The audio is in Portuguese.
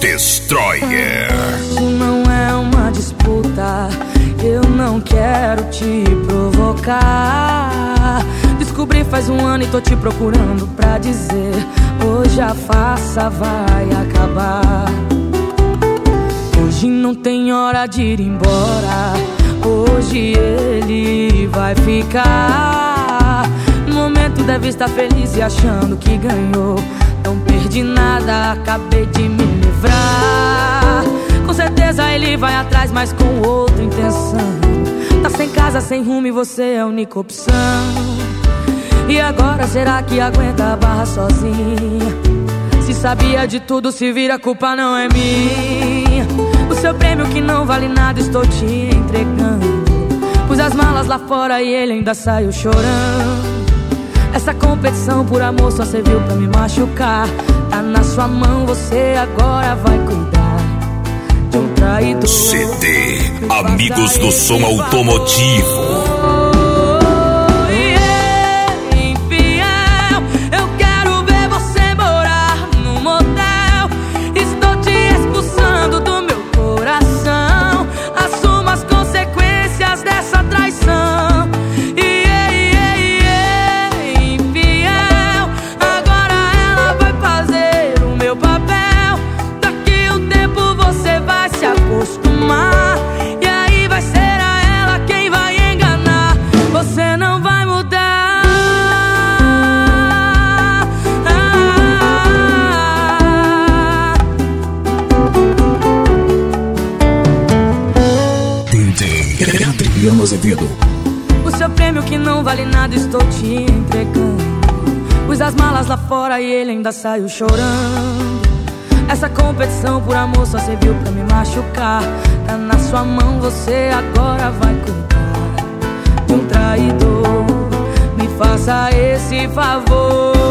Destroyer. Isso não é uma disputa, eu não quero te provocar. Descobri faz um ano e tô te procurando pra dizer: hoje a farsa vai acabar. Hoje não tem hora de ir embora, hoje ele vai ficar. No momento deve estar feliz e achando que ganhou. Não perdi nada, acabei de me livrar. Com certeza ele vai atrás, mas com outra intenção. Tá sem casa, sem rumo e você é a única opção. E agora será que aguenta a barra sozinha? Se sabia de tudo, se vira, a culpa não é minha. O seu prêmio que não vale nada estou te entregando. Pus as malas lá fora e ele ainda saiu chorando. Essa competição por amor só serviu pra me machucar. Tá na sua mão, você agora vai cuidar de um traidor. CD Amigos do Som Automotivo. E aí vai ser a ela quem vai enganar. Você não vai mudar. DJ Adriano Azevedo. O seu prêmio que não vale nada estou te entregando. Pus as malas lá fora e ele ainda saiu chorando. Essa competição por amor só serviu pra me machucar. Tá na sua mão, você agora vai cuidar de um traidor. Me faça esse favor.